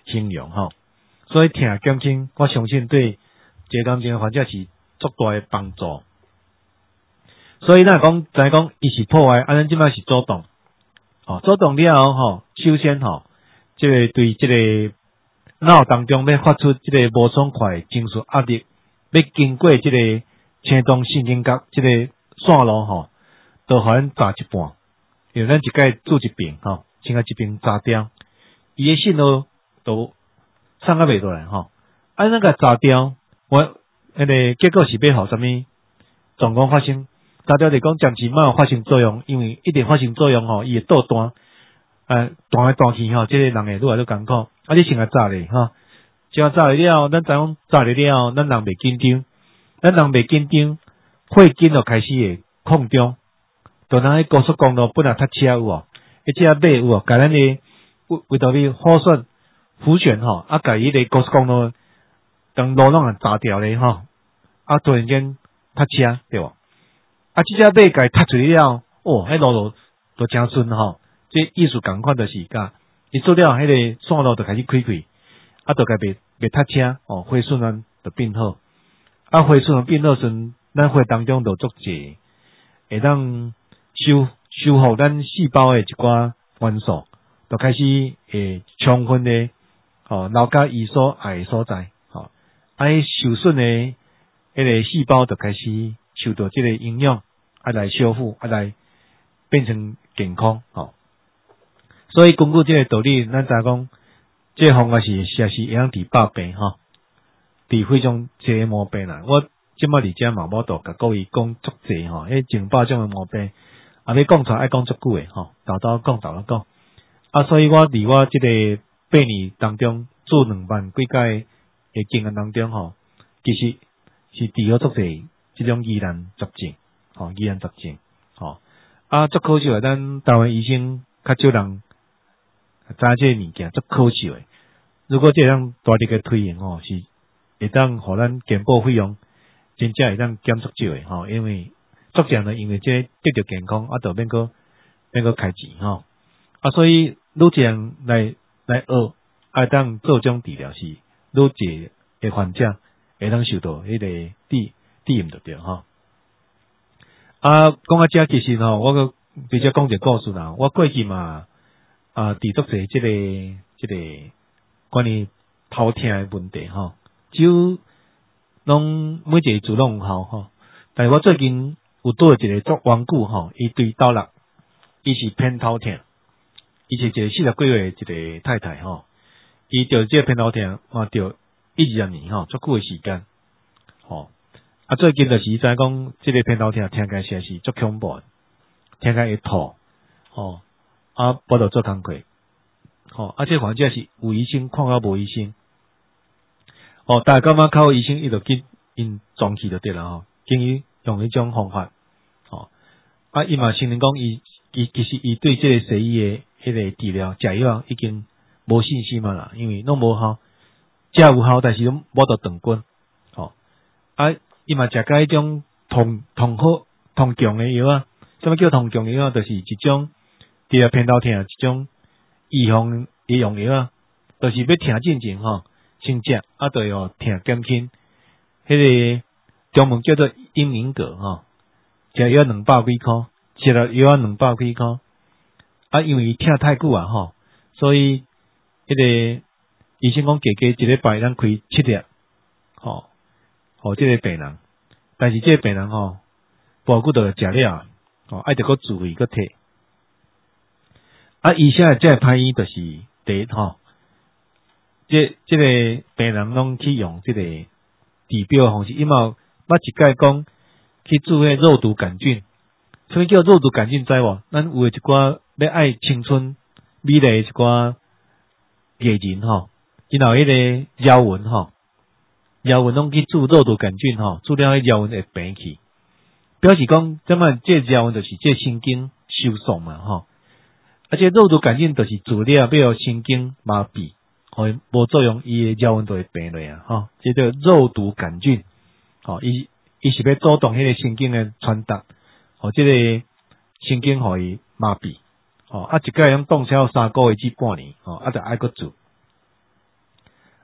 形容吼。所以听减轻，我相信对这感情患者是足大的帮助。所以咱讲，知讲伊是破坏，啊，咱即摆是主动，哦，主动了后吼，首先吼，即、这个对即个脑当中要发出即个无爽快情绪压力，要经过即个青动神经角即个线路吼，都互咱炸一半，因为咱一概做一边吼，先甲一边炸掉，伊诶信号都送啊袂落来吼，啊，咱甲炸掉，我迄个结果是要互啥物状况发生？炸掉就讲暂时莫有发生作用，因为一定发生作用吼，伊会倒弹，呃，弹来弹去吼，即、这个人会愈来愈艰苦。啊，你先甲炸咧吼，只要炸了了，咱知影炸了了，咱人袂紧张，咱人袂紧张，血筋就开始会扩张。就咱喺高速公路本来塞车有哦，迄车马有哦，甲咱诶为为着你好选浮选吼，啊，甲伊个高速公路当路拢啊炸掉咧吼，啊，突然间塞车对无？啊，即只马甲伊踢出去了，哦，迄路路都诚顺吼。即意思共款就是甲伊做了，迄个线路就开始开开，啊，就甲袂袂踢车哦，血顺啊就变好，啊，血顺变好时，咱血当中就足济会当修修复咱细胞诶一寡元素，就开始会充分诶吼留甲伊所爱诶所在，吼，啊，迄受损诶迄个细胞就开始受到即个营养。啊来修复，啊来变成健康，吼、哦。所以根据这个道理，咱知讲，这个方法是实是会晓治百病，吼、哦，治非常侪毛病啦。我即摆伫遮嘛无度甲各位讲足侪吼，迄前百种诶毛病，啊要讲出来爱讲足久诶，吼、哦，豆豆讲豆豆讲。啊，所以我伫我即个八年当中做两万几届诶经验当中，吼、哦，其实是治好足侪即种疑难杂症。吼，疑难杂症，吼啊，足可惜诶，咱台湾医生较少人知影即个物件，足可惜诶。如果即个人大力嘅推行吼，是会当互咱健保费用真正会当减足少诶，吼，因为足正呢，因为即个得着健康，啊，就免个免个开钱吼，啊，所以愈侪人来来学，啊，当做种治疗是愈侪诶患者会当受到迄个治治验着着吼。啊，讲到遮其实吼，我个直接讲一个故事啦。我过去嘛，啊，治足侪即个即个关于头痛诶问题吼，就拢每一个字拢有效吼。但是我最近有拄一个足顽固吼，伊对倒落，伊是偏头痛，伊是一个四十几岁一个太太吼，伊着即个偏头痛，嘛着一二十年吼，足久诶时间，吼。啊，最近就是知讲，即个偏头痛听起来实在是足恐怖，听起来会吐，吼、哦，啊，无着做工课，吼、哦，啊，即个患者是有医生看到无医生，哦，大家感觉靠有医生伊就紧因撞去就对啦吼，建议用迄种方法，吼、哦，啊，伊嘛承认讲伊伊其實伊對即個西醫誒迄個治療食藥已經無信心嘛啦，因為攏無效，食有效，但是攏無得長滾，吼、哦，啊。伊嘛食甲迄種痛痛好痛強誒藥啊，什麼叫痛強藥啊？就是一種治療偏頭痛一種預防誒用藥啊，就是要疼進前吼先食，啊，就要疼減輕，迄個中文叫做英明格吼，食藥兩百幾箍，食了藥兩百幾箍，啊，因為伊疼太久啊吼，所以迄個醫生講加加一禮拜咱開七粒，吼。吼、哦，即、這個病人，但是即個病人吼，無久就食了，吼、哦，愛着個自費個摕。啊，醫生即個歹醫就是第一吼，即即個病人攏去用即個治標的方式，因為捌一屆講去做迄肉毒桿菌，什麼叫肉毒桿菌知無？咱有一寡要愛青春美麗一寡藝人吼，然後迄個姚文吼。姚文攏去注肉毒桿菌吼，注了迄姚文會病去，表示講，即麼即姚文就是即神經收縮嘛吼，而且肉毒桿菌就是注了要神經麻痹，吼無作用，伊嘅姚文就會病落啊吼，即叫肉毒桿菌，吼伊伊是要阻斷迄個神經嘅傳達，吼即個神經互伊麻痹，吼啊一屆用凍消三個月至半年，吼啊就愛擱做。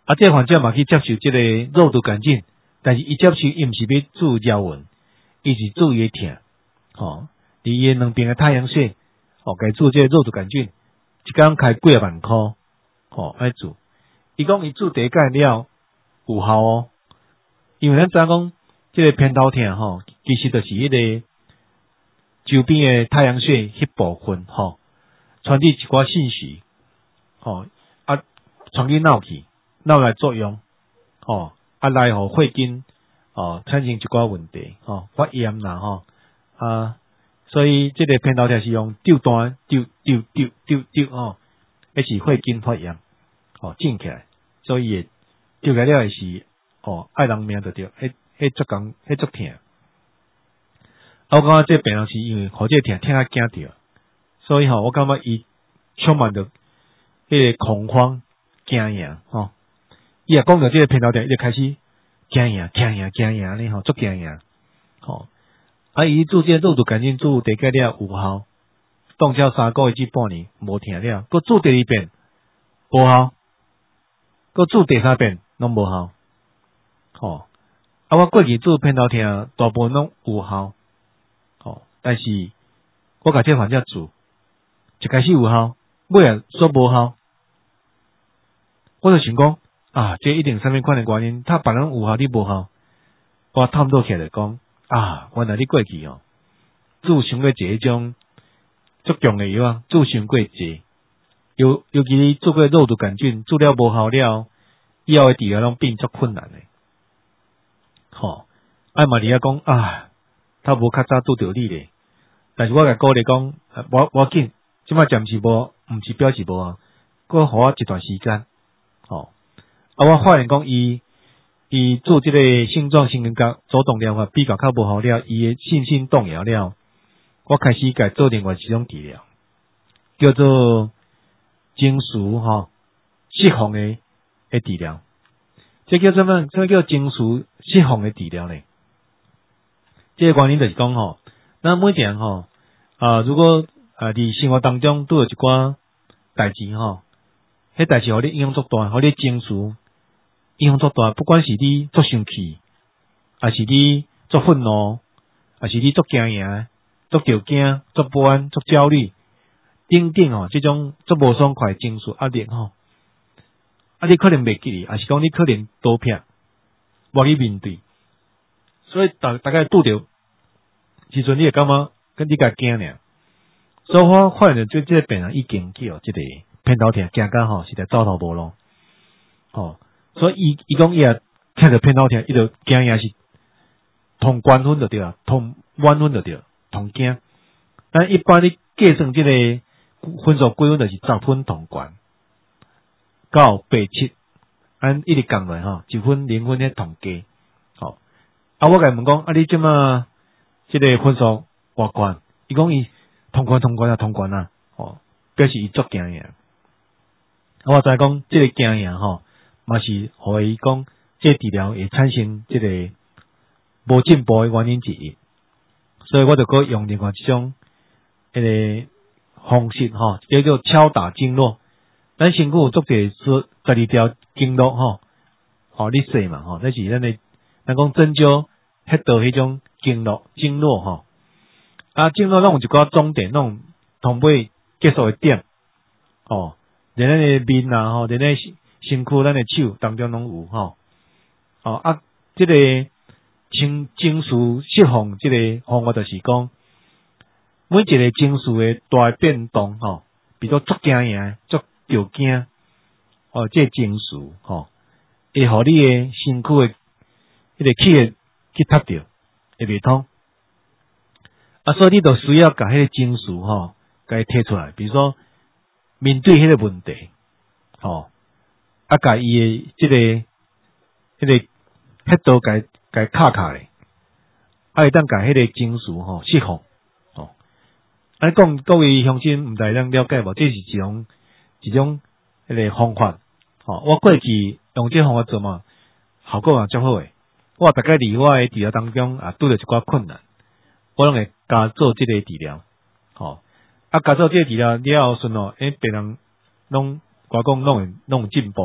啊，这个患者嘛去接受这个肉毒杆菌，但是伊接受伊毋是要治腰纹，伊是治伊疼，吼，伫伊两边的太阳穴，哦，该治这个肉毒杆菌，一工开几啊万箍，吼，爱治。伊讲伊治第一届了有效哦，因为咱知影讲，这个偏头疼吼，其实就是迄个周边的太阳穴迄部分吼，传递一寡信息，吼啊，传去脑去，脑来作用，吼啊来互血筋哦产生一寡问题，吼发炎啦吼啊，所以这个偏头疼是用丢单丢丢丢丢丢吼，迄是血筋发炎，吼静起来，所以会丢起来了是哦爱人命就对，迄迄足工迄足疼。啊，我感觉这病人是因为好这疼疼啊惊着，所以吼、哦，我感觉伊充满着迄个恐慌、惊呀吼。伊也讲到这个偏头疼，伊就开始惊呀、惊呀、惊呀呢吼，足惊呀吼。啊，伊做这肉毒杆菌做第一了有效，动照三个月至半年无疼了，佮做第二遍无效，佮做第三遍拢无效。吼，啊，我过去做偏头疼大部分拢有效。哦，但是我甲这患者做，一开始有效，尾啊说无效，我就想讲啊，这一定啥物款的原因，他别人有效，你无效。我探讨起来讲啊，原来你过去哦，做伤过济迄种足强的药啊，做伤过济，尤尤其你做过肉毒杆菌，做了无效了，以后的治疗拢变足困难的。吼、哦，啊嘛，你啊讲啊。他无较早拄着你咧，但是我甲鼓励讲，我我紧，即摆暂时无，毋是表示无啊，搁互我一段时间，吼、哦。啊，我发现讲伊伊做即个性状心灵学主动疗法比较较无效了，伊诶信心动摇了，我开始甲做另外一种治疗，叫做精术吼释放诶诶治疗，这叫什么？这叫精术释放诶治疗呢？这个原因就是讲吼，咱每一个人吼啊，如果啊伫生活当中拄有一寡代志吼，迄代志互你影响足大，互你情绪影响足大，不管是你足生气，还是你足愤怒，还是你足惊讶、足着惊、足不安、足焦虑，等等吼，这种足无爽快情绪压力吼，啊你可能袂记哩，还是讲你可能躲避，无去面对。所以大大概拄着时阵，你会感觉跟你家惊俩。所以我发现这这个病人已经去哦，这个偏头疼惊到吼，实在走投无路。哦，所以伊伊讲伊也听着偏头疼，伊就惊也是同关分就对啦，同满分就对，同惊。但一般你计算这个分数几分，就是十分同关，到八七，按一直降来吼，一分零分咧同加。吼、哦。啊，我甲伊问讲，啊，你即马即个分数偌悬？伊讲伊通关通关啊，通关啊，哦，表示伊足惊呀。我知讲即个惊呀吼，嘛是互伊讲，即个治疗会产生即个无进步的原因之一。所以我就搁用另外一种迄个方式吼，叫做敲打经络。咱身躯有足侪说十二条经络吼，哦，你说嘛吼，那是咱的。咱讲针灸迄道迄种经络经络吼，啊经络拢有一寡终点，拢同尾结束的点，哦，连咱的面啊吼，连咱身躯咱的手当中拢有吼，哦啊，即、这个情情绪释放即个方法就是讲，每一个情绪的大变动吼，比如足惊呀、足着惊，哦，即、这个情绪吼，会互你的身躯的迄个气会去塌掉，会袂通。啊，所以你就需要甲迄个情绪吼，甲伊摕出来。比如说面对迄个问题，吼，啊，甲伊诶即个迄、那个迄度甲甲伊卡卡咧，啊，会当甲迄个情绪吼释放，吼。啊，讲各位乡亲毋知咱了解无？这是一种一种迄个方法，吼。我过去用这方法做嘛，效果也足好诶。我大概伫我诶治疗当中啊，拄着一寡困难，我拢会加做即个治疗，吼、哦。啊，加做即个治疗了后，顺哦，诶，别人拢我讲拢会拢有进步，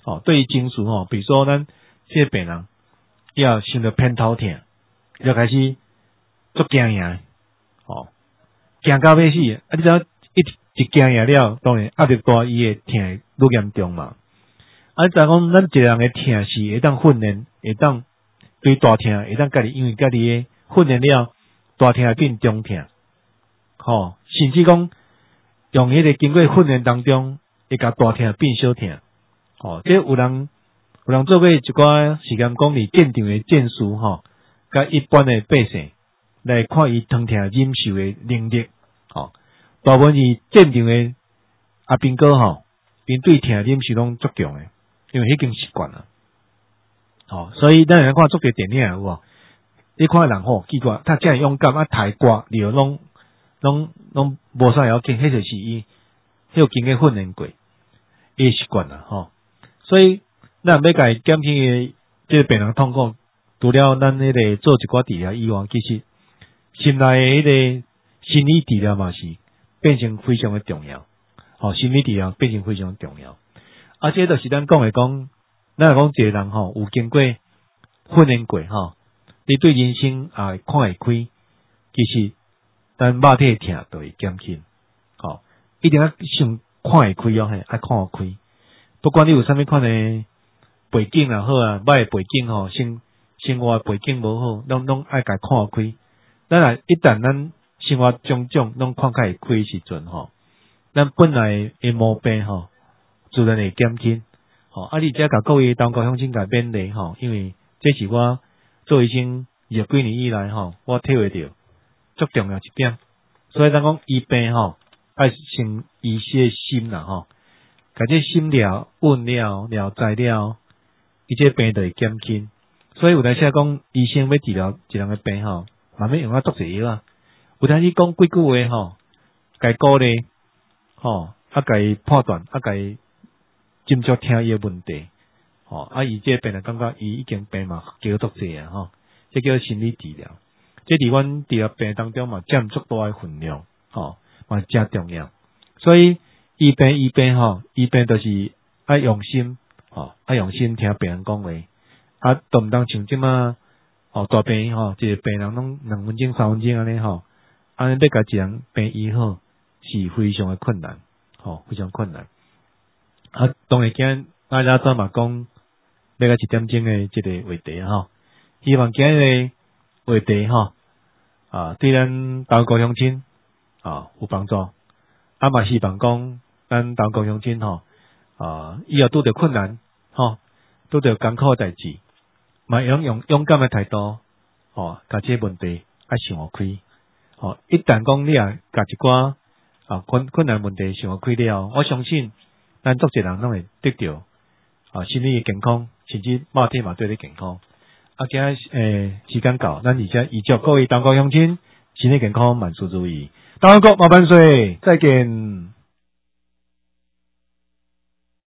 哦，对于情绪吼，比如说咱这个病人要想到偏头痛，就开始足惊呀，哦，惊到要死，啊！你知影一一惊呀了，当然压力大，伊会痛会愈严重嘛。啊，就讲咱一个人的痛是会当训练，会当对大痛会当家己，因为家己的训练了，大痛变中痛，吼、哦，甚至讲用迄个经过训练当中，会甲大痛变小痛，哦，这有人有人做过一寡时间讲伫现场的战术吼，甲、哦、一般的百姓来看伊疼痛忍受的能力，吼、哦，大部分是现场的阿兵哥吼，因对痛忍受拢足强的。因为已经习惯了，哦，所以咱来看足个电影有无？你看人吼，奇怪，他真勇敢啊，抬挂，了拢拢拢无啥要紧，迄就是伊，迄有经过训练过，伊习惯了吼。所以咱要甲伊减轻诶，即个病人痛苦，除了咱迄个做一寡治疗以外，其实心内诶迄个心理治疗嘛是变成非常诶重要，哦，心理治疗变成非常重要。啊，这就是咱讲诶，讲咱讲一个人吼，有经过训练过吼，你对人生也会看会开。其实咱肉体痛就会减轻，吼，一定要想看会开哦，嘿，爱看会开。不管你有啥物款诶背景也好啊，歹诶背景吼，生生活背景无好，拢拢爱甲看会开。咱若一旦咱生活种种拢看较会开时阵吼，咱本来诶毛病吼。自然会减轻，吼、哦！啊，你遮甲各位同高乡亲甲勉励吼，因为这是我做医生二十几年以来吼，我体会到足重要一点。所以咱讲医病吼，爱先医师心啦吼，甲这心了稳了了知了，伊这病就会减轻。所以有当时讲医生要治疗一人个病吼，慢慢用啊足侪药啊。有当时讲几句话吼，该鼓励吼，啊该判断，啊该。斟酌听伊诶问题，吼、哦，啊，伊这病人感觉伊已经病嘛叫足济啊，吼，这叫心理治疗。这伫阮治疗病当中嘛占足大诶分量，吼，嘛真重要。所以医病医病吼，医病就是爱用心，吼，爱用心听病人讲话，啊，都毋当像即马，吼，大病吼，一个病人拢两分钟三分钟安尼吼，安尼要甲一人病医好是非常诶困难，吼，非常困难。啊，当然今日大家都嘛讲，要个一点钟诶，即个话题吼，希望今日话题吼，啊，对咱投高乡亲啊有帮助。啊嘛希望讲，咱投高乡亲吼，啊，以后拄着困难吼，拄着艰苦诶代志，嘛用用勇敢诶态度，吼，甲即个问题爱想互开。吼，一旦讲你也甲一寡啊困困难问题想互开了，我相信。咱足侪人拢会得到啊心理健康，甚至肉体嘛对你健康。啊，今日诶时间到，咱而家预祝各位投高乡亲身体健康，万事如意。投高麻烦水，再见。